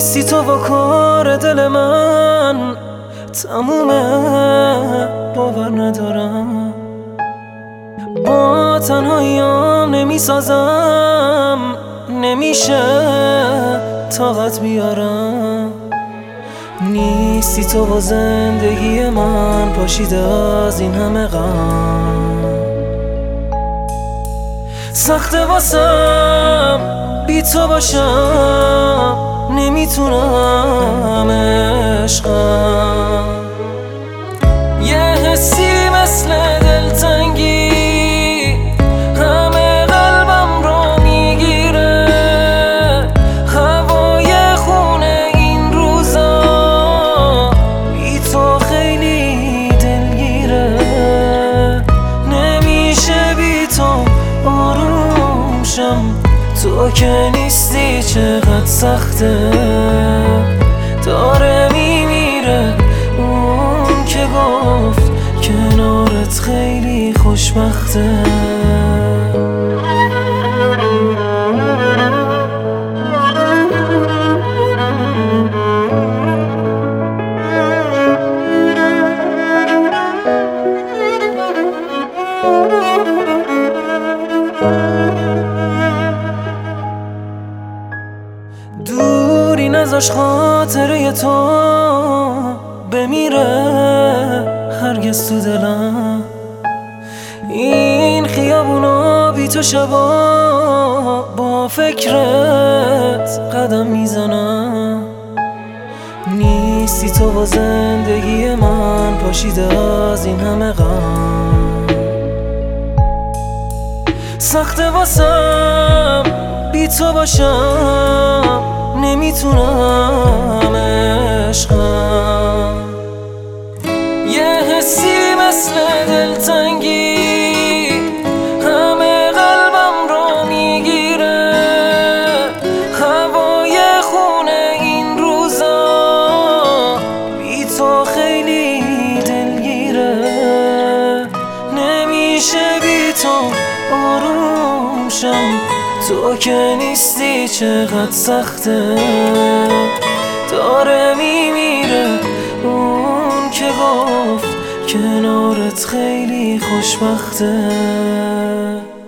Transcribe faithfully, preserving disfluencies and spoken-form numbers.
نیستی تو و کار دل من تمومه، باور ندارم با تنهاییام نمیسازم، نمیشه طاقت بیارم. نیستی تو و زندگی من پاشیده از این همه غم. سخته واسم بی تو باشم، نمیتونم عشقم. یه حسی مثل دلتنگی همه قلبم رو میگیره، هوای خونه این روزا بی تو خیلی دلگیره. نمیشه بی تو آروم شم، تو که نیستی چقدر سخته. داره میمیره اون که گفت کنارت خیلی خوشبخته. دوری نذاش خاطره تو بمیره هرگز تو دلم. این خیابونا بی تو شبا با فکرت قدم میزنم. نیستی تو و زندگی من پاشیده از این همه غم. سخته واسم بی تو باشم، نمیتونم عشقم. یه حسی مثل دلتنگی همه قلبم رو میگیره، هوای خونه این روزا بی تو خیلی دلگیره. نمیشه بی تو آروم شم، تو که نیستی چقدر سخته. داره میمیره اون که گفت کنارت خیلی خوشبخته.